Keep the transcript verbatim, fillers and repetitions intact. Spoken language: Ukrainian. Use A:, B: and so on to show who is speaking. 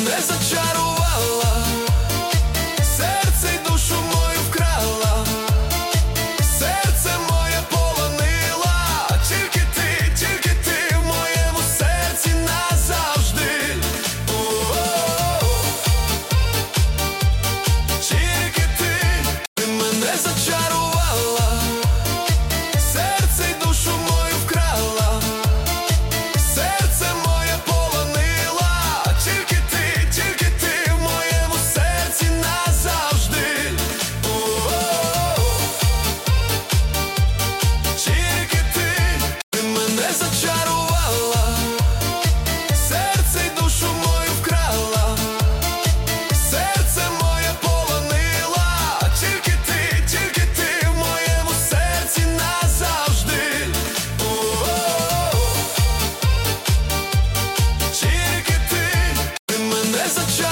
A: мене зачарувала, серце й душу мою вкрала, серце моє полонила, тільки ти, тільки ти в моєму серці назавжди. О-о-о. Тільки ти, ти мене зачарувала, серце й душу мою вкрала, серце моє полонила, тільки ти, тільки ти в моєму серці назавжди. О-о-о. Тільки ти, ти мене зачарувала, серце й душу мою вкрала, серце моє полонила, тільки ти, тільки ти в моєму серці назавжди. О-о-о. Тільки ти, ти мене зачарувала.